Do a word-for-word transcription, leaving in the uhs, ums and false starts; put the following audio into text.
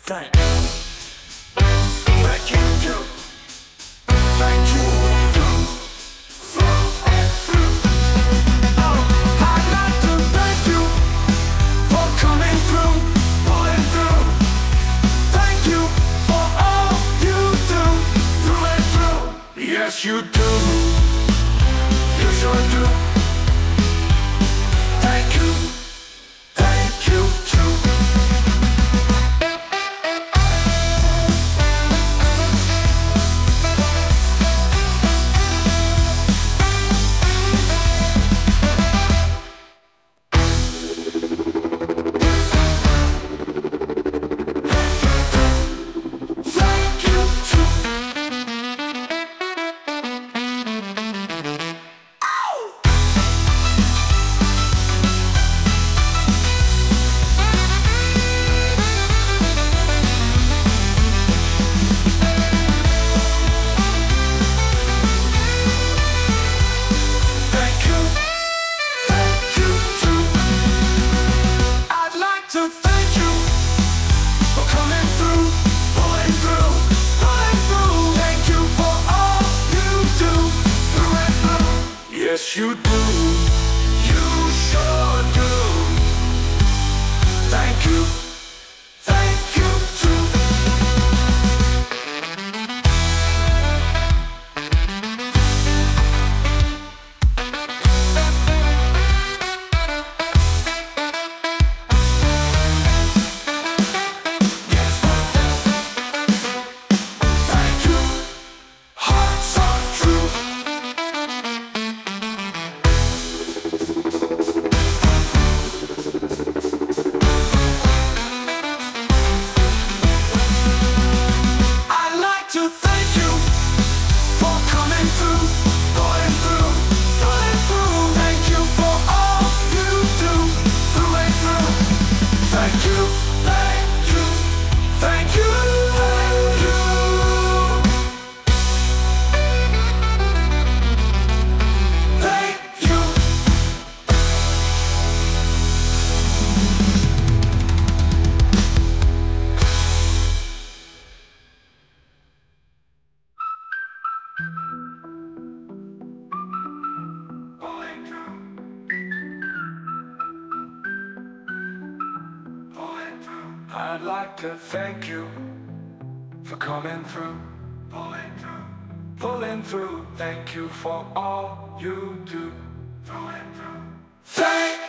Thank you. Thank you. Thank you. Oh, I'd like to thank you for coming through, pulling through. Thank you for all you do, through and through. Yes, you do. You sure do. Thank you. Thank you too. Yes, you do. You sure do. Thank you. Thank you too. Yes. Thank you. Hearts are true. I'd like to thank you for coming through, pulling through, pulling through. Thank you for all you do, through and through. Thank